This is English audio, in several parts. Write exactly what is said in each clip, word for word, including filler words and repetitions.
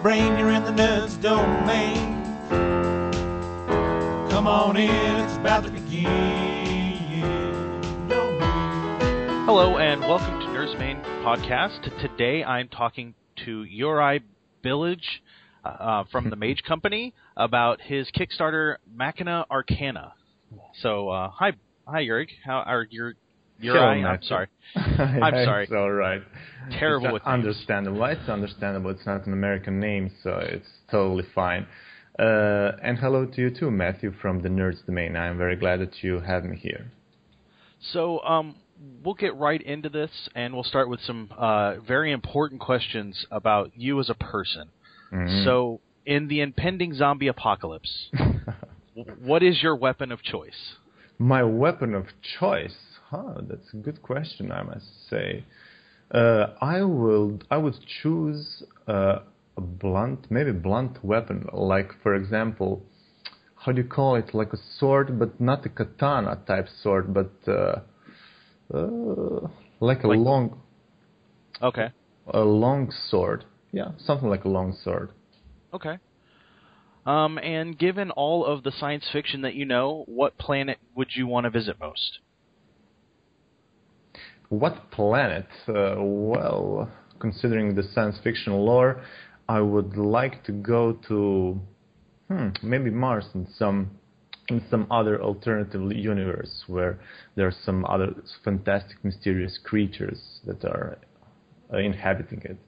brain, you're in the nerds domain. Come on in, it's about to begin. Hello and welcome to Nerds Main Podcast. Today I'm talking to Juraj Bilic uh, from the Mage Company about his Kickstarter Machina Arcana. So, uh, hi, hi, Juraj. How are your Juraj? I'm sorry. I'm sorry. It's all right. Terrible it's with names. understandable. It's understandable. It's not an American name, so it's totally fine. Uh, and hello to you too, Matthew, from the Nerds Domain. I'm very glad that you have me here. So, um, we'll get right into this, and we'll start with some uh, very important questions about you as a person. Mm-hmm. So, in the impending zombie apocalypse, what is your weapon of choice? My weapon of choice? Huh, that's a good question, I must say. Uh, I will. I would choose uh, a blunt, maybe blunt weapon, like, for example, how do you call it? Like a sword, but not a katana type sword, but uh, uh, like a like, long, okay, a long sword. Yeah, something like a long sword. Okay. Um, and given all of the science fiction that you know, what planet would you want to visit most? What planet? Uh, well, considering the science fiction lore, I would like to go to hmm, maybe Mars in some in some other alternative universe where there are some other fantastic, mysterious creatures that are uh, inhabiting it.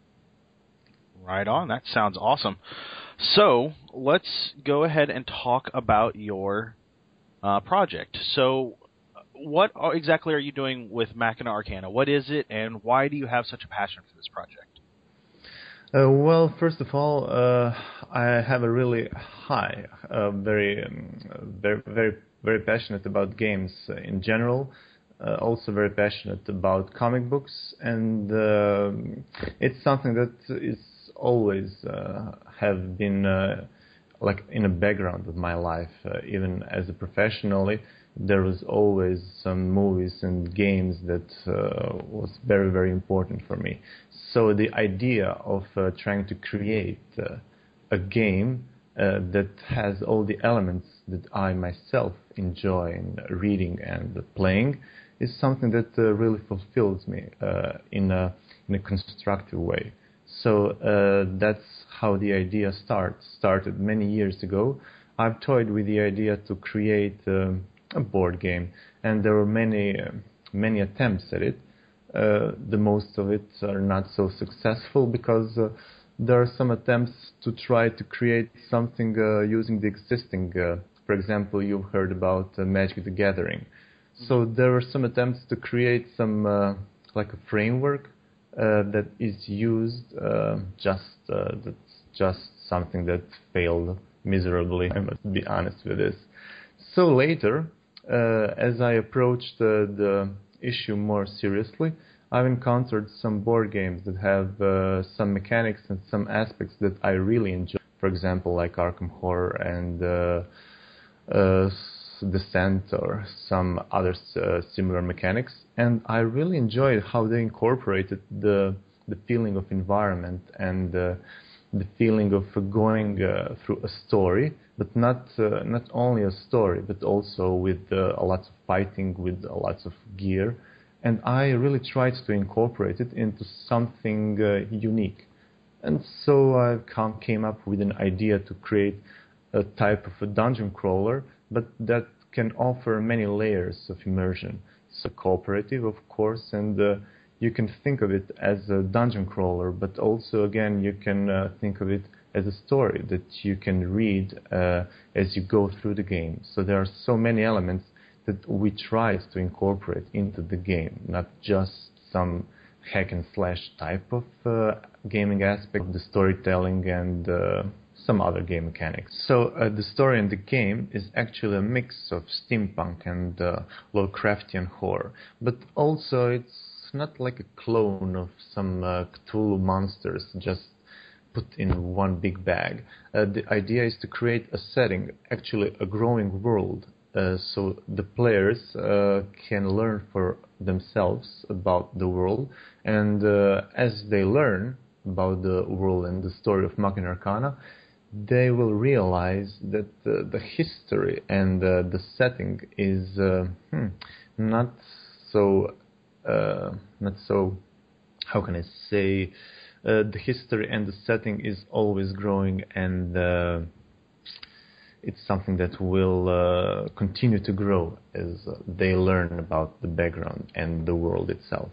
Right on. That sounds awesome. So let's go ahead and talk about your uh, project. So what are, exactly are you doing with Machina Arcana? What is it, and why do you have such a passion for this project? Uh, well, first of all, uh, I have a really high, uh, very, um, very, very, very passionate about games uh, in general. Uh, also very passionate about comic books, and uh, it's something that is always uh, have been uh, like in a background of my life. Uh, even as a professionally, there was always some movies and games that uh, was very, very important for me. So the idea of uh, trying to create uh, a game uh, that has all the elements that I myself enjoy in reading and playing is something that uh, really fulfills me uh, in a in a constructive way. So uh, that's how the idea start, started many years ago. I've toyed with the idea to create um, a board game, and there were many uh, many attempts at it. Uh, the most of it are not so successful because uh, there are some attempts to try to create something uh, using the existing. Uh, for example, you've heard about uh, Magic the Gathering. So there were some attempts to create some uh, like a framework uh, that is used. Uh, just uh, that's just something that failed miserably. I must be honest with this. So later, uh, as I approached uh, the issue more seriously, I've encountered some board games that have uh, some mechanics and some aspects that I really enjoy. For example, like Arkham Horror and uh, uh, Descent or some other uh, similar mechanics. And I really enjoyed how they incorporated the the feeling of environment and uh, the feeling of going uh, through a story, but not uh, not only a story, but also with uh, lots of fighting, with lots of gear. And I really tried to incorporate it into something uh, unique. And so I come, came up with an idea to create a type of a dungeon crawler, but that can offer many layers of immersion. So cooperative, of course, and uh, you can think of it as a dungeon crawler, but also, again, you can uh, think of it as a story that you can read uh, as you go through the game. So there are so many elements that we tried to incorporate into the game, not just some hack and slash type of uh, gaming aspect of the storytelling and uh, some other game mechanics. So uh, the story in the game is actually a mix of steampunk and uh, Lovecraftian horror, but also it's not like a clone of some uh, Cthulhu monsters just put in one big bag. Uh, the idea is to create a setting, actually a growing world, uh, so the players uh, can learn for themselves about the world, and uh, as they learn, about the world and the story of Machina Arcana, they will realize that uh, the history and uh, the setting is uh, hmm, not so uh, not so. How can I say? Uh, the history and the setting is always growing, and uh, it's something that will uh, continue to grow as uh, they learn about the background and the world itself.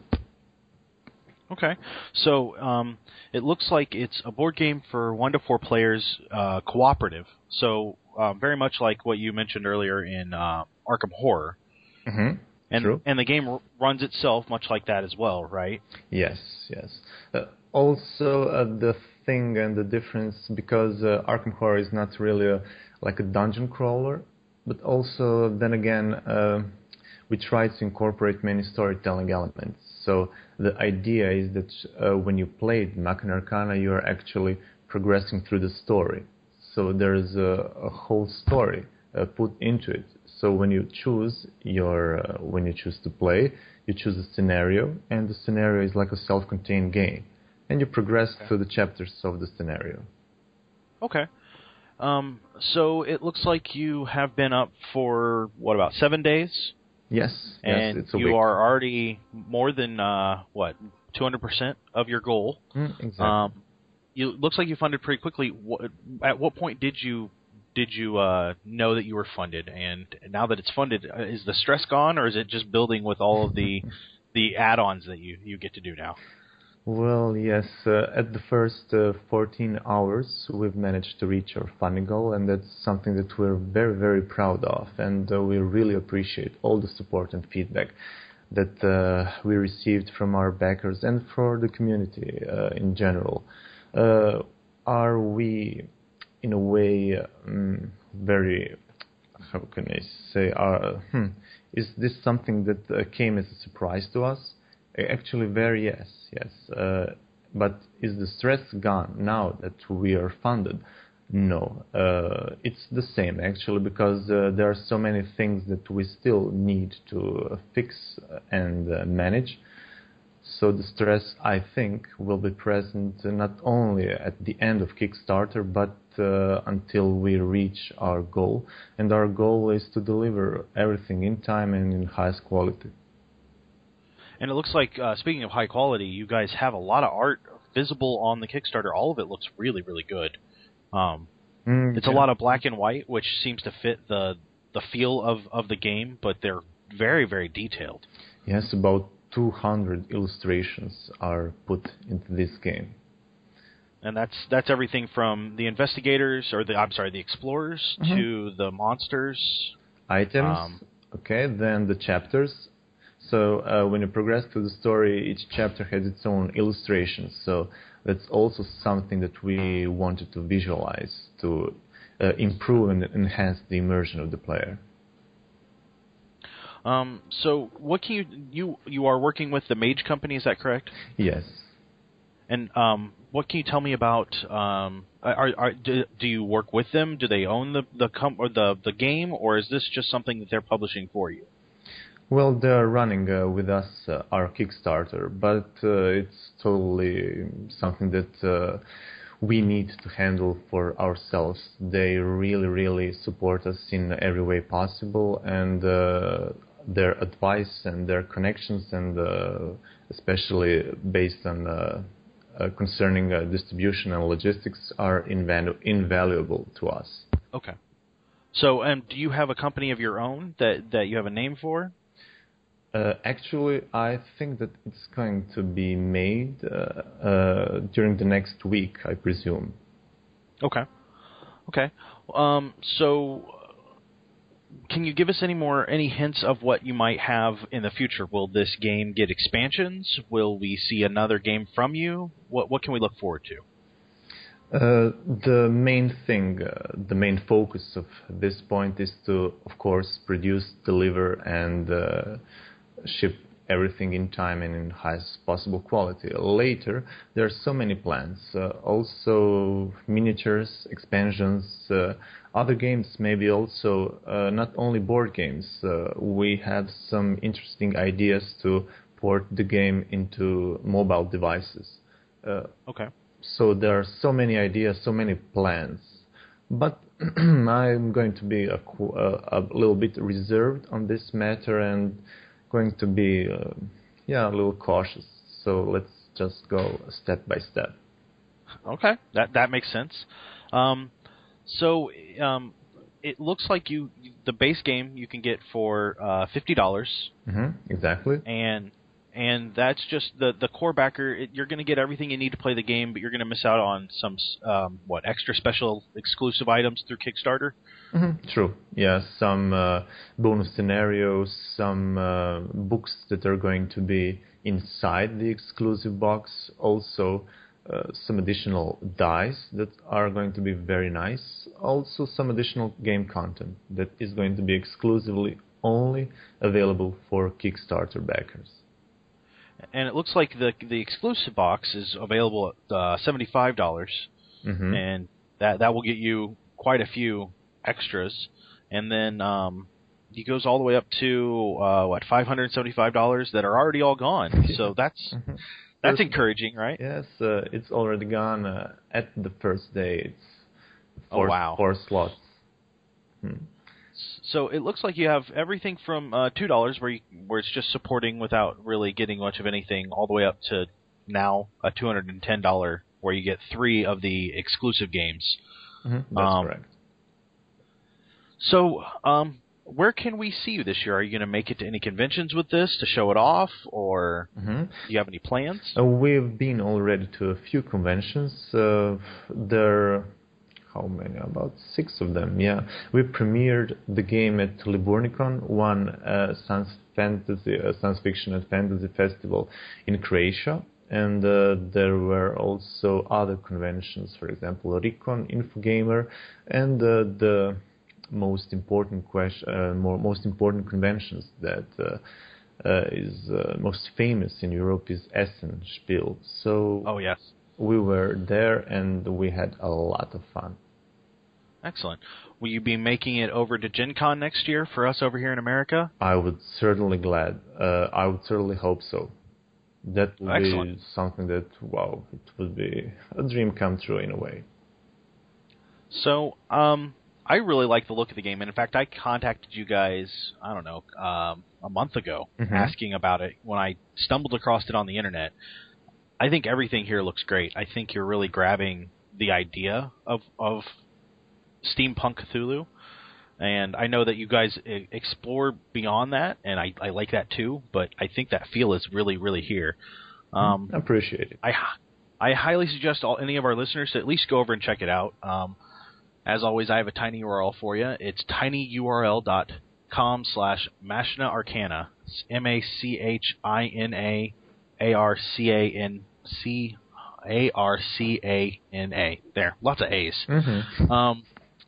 Okay, so um, it looks like it's a board game for one to four players, uh, cooperative. So uh, very much like what you mentioned earlier in uh, Arkham Horror. Mm-hmm. And True. and the game r- runs itself much like that as well, right? Yes, yes. Uh, also, uh, the thing and the difference, because uh, Arkham Horror is not really a, like a dungeon crawler, but also then again, uh, we try to incorporate many storytelling elements. So the idea is that uh, when you play Machina Arcana, you are actually progressing through the story. So there is a, a whole story uh, put into it. So when you choose your uh, when you choose to play, you choose a scenario, and the scenario is like a self-contained game, and you progress okay. through the chapters of the scenario. Okay. Um, so it looks like you have been up for what, about seven days? Yes. And yes, it's a you week. are already more than uh, what two hundred percent of your goal. Mm, exactly. Um, you looks like you funded pretty quickly. What, at what point did you did you uh, know that you were funded? And now that it's funded, is the stress gone, or is it just building with all of the the add-ons that you, you get to do now? Well, yes. Uh, at the first uh, fourteen hours, we've managed to reach our funding goal, and that's something that we're very, very proud of. And uh, we really appreciate all the support and feedback that uh, we received from our backers and for the community uh, in general. Uh, are we, in a way, um, very, how can I say, uh, hmm, is this something that uh, came as a surprise to us? Actually, very yes, yes. Uh, but is the stress gone now that we are funded? No. Uh, it's the same, actually, because uh, there are so many things that we still need to uh, fix and uh, manage. So the stress, I think, will be present not only at the end of Kickstarter, but uh, until we reach our goal. And our goal is to deliver everything in time and in highest quality. And it looks like, uh, speaking of high quality, you guys have a lot of art visible on the Kickstarter. All of it looks really, really good. Um, mm, it's yeah. a lot of black and white, which seems to fit the the feel of, of the game, but they're very, very detailed. Yes, about two hundred illustrations are put into this game. And that's that's everything from the investigators, or the I'm sorry, the explorers, mm-hmm. to the monsters. Items, um, okay, then the chapters. So uh, when you progress through the story, each chapter has its own illustrations. So that's also something that we wanted to visualize to uh, improve and enhance the immersion of the player. Um, so what can you you you are working with the Mage Company? Is that correct? Yes. And um, what can you tell me about? Um, are, are do, do you work with them? Do they own the the com- or the the game, or is this just something that they're publishing for you? Well, they're running uh, with us uh, our Kickstarter, but uh, it's totally something that uh, we need to handle for ourselves. They really, really support us in every way possible, and uh, their advice and their connections, and uh, especially based on uh, uh, concerning uh, distribution and logistics, are invalu- invaluable to us. Okay. So, um, do you have a company of your own that, that you have a name for? Uh, actually, I think that it's going to be made uh, uh, during the next week, I presume. Okay. Okay. Um, so, can you give us any more, any hints of what you might have in the future? Will this game get expansions? Will we see another game from you? What What can we look forward to? Uh, the main thing, uh, the main focus of this point is to, of course, produce, deliver, and uh, ship everything in time and in highest possible quality. Later, there are so many plans. Uh, also, miniatures, expansions, uh, other games, maybe also uh, not only board games. Uh, we have some interesting ideas to port the game into mobile devices. Uh, okay. so there are so many ideas, so many plans. But I'm going to be a, a, a little bit reserved on this matter and going to be, uh, yeah, a little cautious. So let's just go step by step. Okay, that that makes sense. Um, so um, it looks like you the base game you can get for uh, fifty dollars. Mm-hmm, exactly. And and that's just the the core backer. It, you're going to get everything you need to play the game, but you're going to miss out on some um, what extra special exclusive items through Kickstarter. Mm-hmm. True. Yeah, some uh, bonus scenarios, some uh, books that are going to be inside the exclusive box. Also, uh, some additional dice that are going to be very nice. Also, some additional game content that is going to be exclusively only available for Kickstarter backers. And it looks like the the exclusive box is available at uh, seventy-five dollars, mm-hmm. and that that will get you quite a few extras. And then um, it goes all the way up to uh, what five hundred seventy-five dollars that are already all gone. So that's mm-hmm. that's first, encouraging, right? Yes, uh, it's already gone uh, at the first day. It's four, oh wow, four slots. Hmm. So it looks like you have everything from uh, two dollars, where you, where it's just supporting without really getting much of anything, all the way up to now a two hundred and ten dollar, where you get three of the exclusive games. Mm-hmm. That's um, correct. So, um, where can we see you this year? Are you going to make it to any conventions with this to show it off, or mm-hmm. do you have any plans? Uh, we've been already to a few conventions. Uh, there. How many? About six of them, yeah. We premiered the game at Liburnicon, one uh, science fantasy, uh, science fiction and fantasy festival in Croatia, and uh, there were also other conventions, for example, Recon, Infogamer, and uh, the most important question, uh, more most important conventions that uh, uh, is uh, most famous in Europe is Essen Spiel. So. Oh yes. We were there and we had a lot of fun. Excellent. Will you be making it over to Gen Con next year for us over here in America? I would certainly glad. Uh, I would certainly hope so. That would Excellent. be something that, wow, it would be a dream come true in a way. So, um, I really like the look of the game. And in fact, I contacted you guys, I don't know, um, a month ago mm-hmm. asking about it when I stumbled across it on the internet. I think everything here looks great. I think you're really grabbing the idea of, of steampunk Cthulhu, and I know that you guys e- explore beyond that, and I, I like that too, but I think that feel is really, really here. Um, I appreciate it. I, I highly suggest all any of our listeners to at least go over and check it out. Um, as always, I have a tiny U R L for you. It's tinyurl.com slash Machina Arcana. It's M A C H I N A A R C A N C A R C A N A. There, lots of A's. Mm-hmm. Um,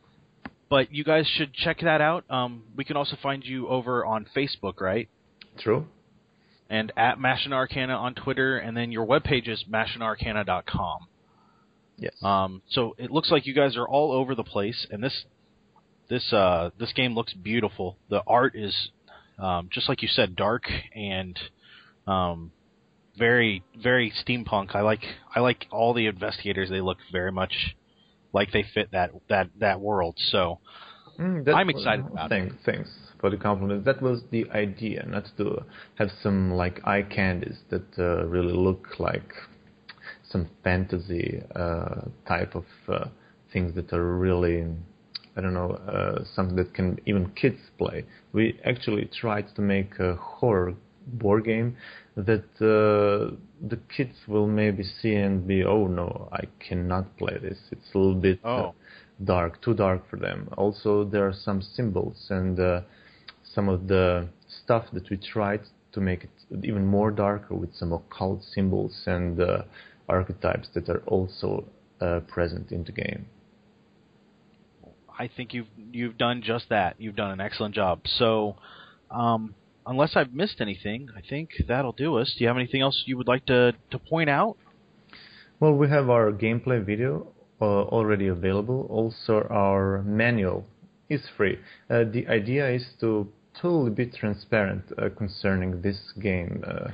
but you guys should check that out. Um, we can also find you over on Facebook, right? True. And at Machina Arcana on Twitter, and then your webpage is machina arcana dot com. Yes. Um, so it looks like you guys are all over the place, and this this uh, this game looks beautiful. The art is um, just like you said, dark and um, very very steampunk. I like I like all the investigators. They look very much like they fit that that, that world. So mm, that, I'm excited about thanks, it. Thanks for the compliment. That was the idea, not to have some like eye candies that uh, really look like some fantasy uh, type of uh, things that are really, I don't know, uh, something that can even kids play. We actually tried to make a horror board game that uh, the kids will maybe see and be, oh no, I cannot play this. It's a little bit oh. uh, dark, too dark for them. Also, there are some symbols and uh, some of the stuff that we tried to make it even more darker with some occult symbols and uh, archetypes that are also uh, present in the game. I think you've you've done just that. You've done an excellent job. So, um, unless I've missed anything, I think that'll do us. Do you have anything else you would like to, to point out? Well, we have our gameplay video uh, already available. Also, our manual is free. Uh, the idea is to totally be transparent uh, concerning this game. Uh,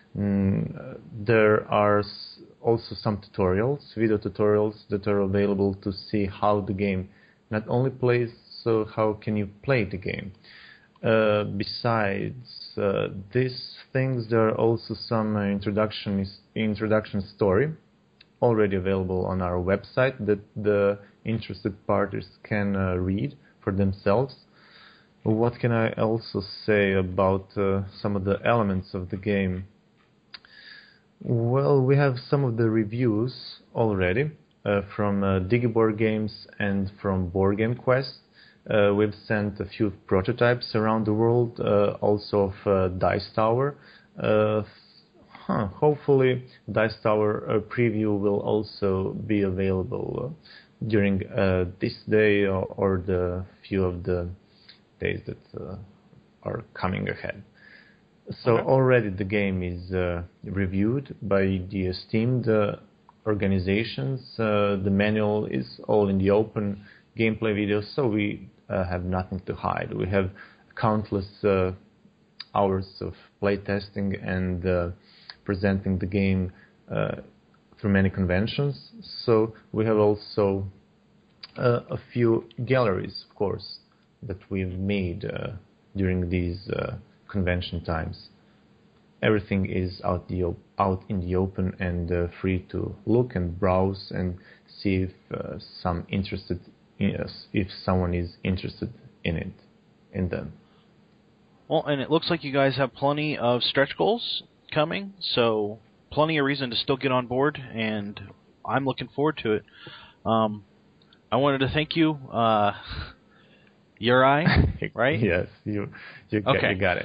Mm, there are also some tutorials, video tutorials that are available to see how the game not only plays, so how can you play the game. Uh, besides uh, these things, there are also some uh, introduction introduction story already available on our website that the interested parties can uh, read for themselves. What can I also say about uh, some of the elements of the game? Well, we have some of the reviews already uh, from uh, Digiboard Games and from Board Game Quest. Uh, we've sent a few prototypes around the world, uh, also of uh, Dice Tower. Uh, huh, hopefully, Dice Tower uh, preview will also be available uh, during uh, this day or, or the few of the days that uh, are coming ahead. So okay. Already the game is uh, reviewed by the esteemed uh, organizations. Uh, the manual is all in the open, gameplay videos, so we uh, have nothing to hide. We have countless uh, hours of playtesting and uh, presenting the game uh, through many conventions. So we have also uh, a few galleries, of course, that we've made uh, during these uh, convention times. Everything is out the op- out in the open and uh, free to look and browse and see if uh, some interested in us, if someone is interested in it, in them. Well, and it looks like you guys have plenty of stretch goals coming, so plenty of reason to still get on board, and I'm looking forward to it. Um, I wanted to thank you, uh, Yuri, right? Yes, you you got, okay. you got it.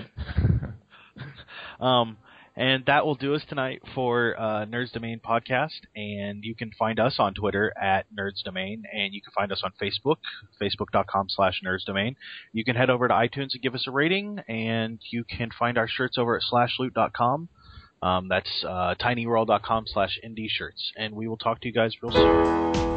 um, and that will do us tonight for uh, Nerds Domain podcast, and you can find us on Twitter at Nerds Domain, and you can find us on Facebook, facebook.com slash Nerds Domain. You can head over to iTunes and give us a rating, and you can find our shirts over at slash loot dot com. Um, that's uh, tinyworld dot com slash indie shirts, and we will talk to you guys real soon.